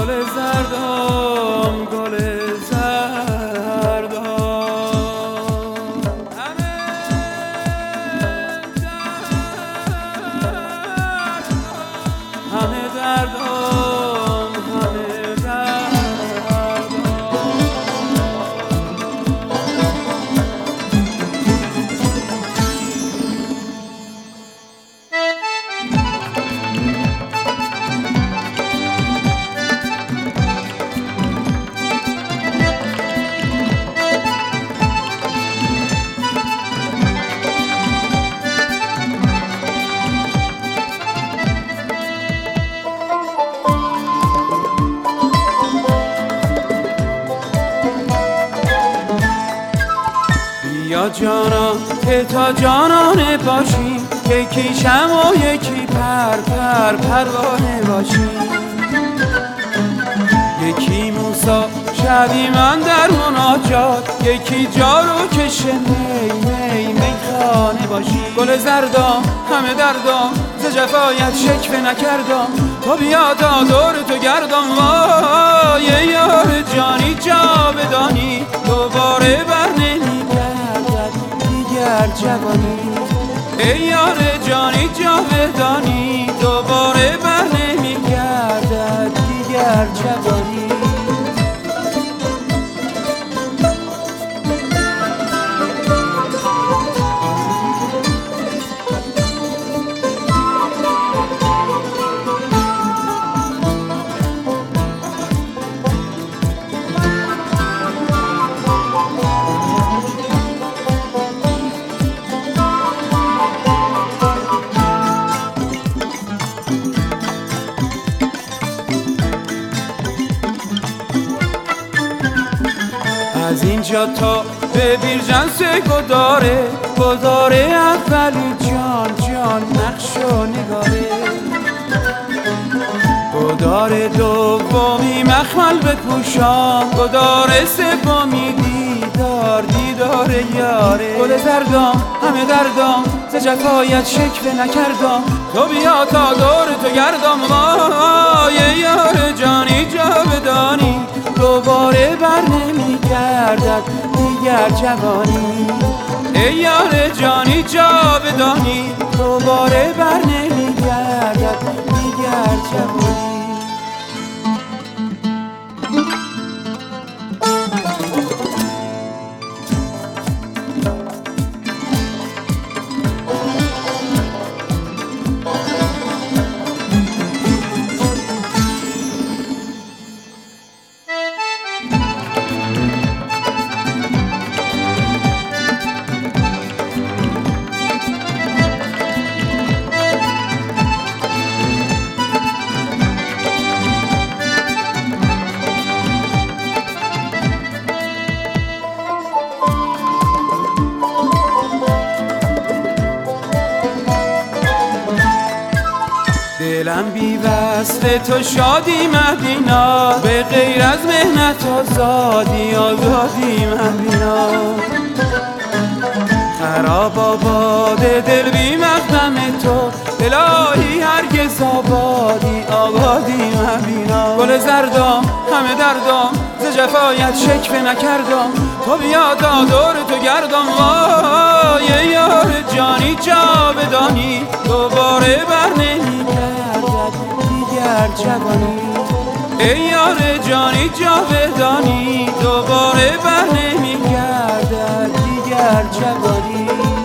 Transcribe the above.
گل زردم گل زردم همه دردم همه دردم یا جانان که تا جانانه باشیم یکی شم و یکی پروانه باشیم یکی موسی شبی من در مناجات یکی جارو کش میخانه باشیم گل زردم همه دردم ز جفایت شکوه نکردم تو بیا تا دور تو گردم وای یار جانی جاودانی دوباره بر نمیگردد دیگر جوانی ای یار جانی جاودانی دوباره بر نمیگردد دیگر جوانی از اینجا تا به بیرجنس گداره اولی جان نقش و نگاره گدار دومی مخمل بپوشم گدار سومی دیدار یاره گل زردم همه دردم ز جفایت شکوه نکردم تو بیا تا دور تو گردم وای یار جانی جاودانی دوباره بر نمیگردد دیگر جوانی ای یار جانی جاودانی دوباره بر نمیگردد دیگر جوانی دلم بی وصل تو شادی مدینا به غیر از مهنت آزادی مدینا خراب آباد دل بی مقدم تو الهی هرگز آبادی مبینا گل زردم همه دردم ز جفایت شکوه نکردم تو بیا تا دور تو گردم وای یار جانی جاودانی دوباره بر نمیگردد دیگر جوانی ای یار جانی جاودانی دوباره بر نمیگردد دیگر جوانی